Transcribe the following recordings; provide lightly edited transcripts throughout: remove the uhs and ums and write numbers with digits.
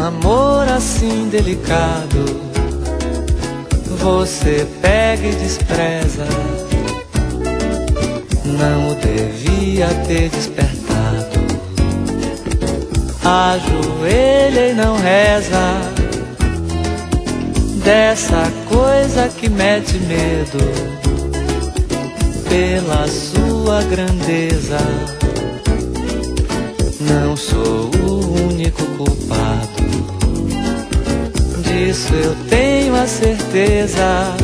amor assim delicado, você pega e despreza. Não o devia ter despertado. Ajoelha e não reza dessa coisa que mete medo pela sua grandeza. Não sou o único culpado, disso eu tenho a certeza.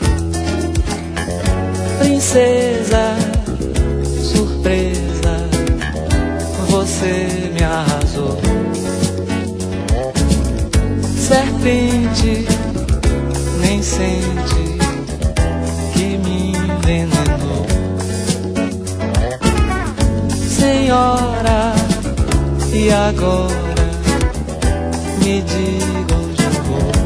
Princesa, surpresa, você me arrasou. Serpente, nem sente que me envenenou. Senhora, e agora me diga onde eu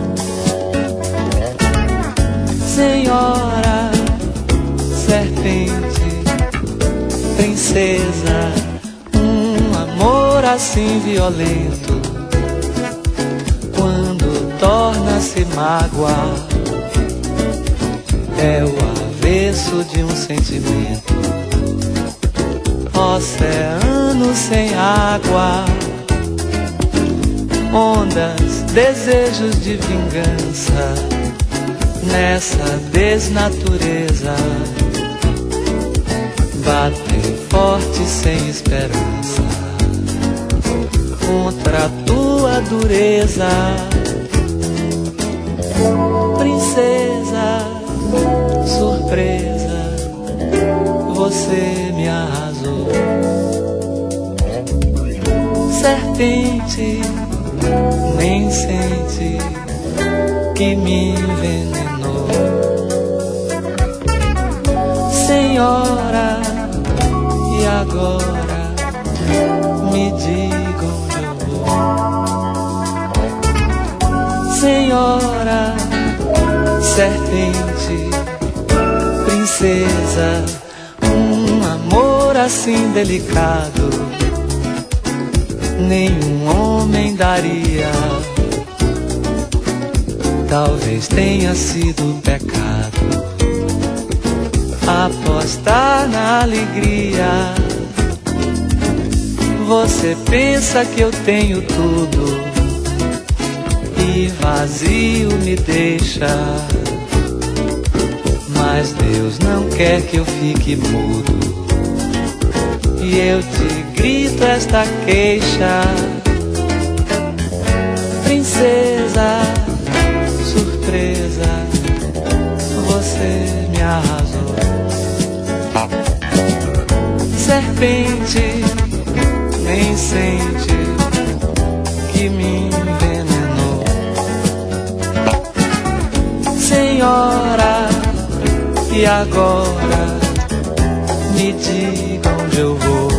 vou. Senhora, serpente, princesa, amor assim violento, quando torna-se mágoa, é o avesso de um sentimento. Oceano sem água, ondas, desejos de vingança, nessa desnatureza, batem forte sem esperança contra a tua dureza. Princesa, surpresa, você me arrasou. Serpente, nem sente que me envenenou. Senhora, e agora me diga onde eu vou. Senhora, serpente, princesa, amor assim delicado, nenhum homem daria. Talvez tenha sido pecado apostar na alegria. Você pensa que eu tenho tudo e vazio me deixa, mas Deus não quer que eu fique mudo e eu te grito esta queixa. Princesa, surpresa, você me arrasou. Serpente, nem sente que me envenenou. Senhora, e agora me diga onde eu vou.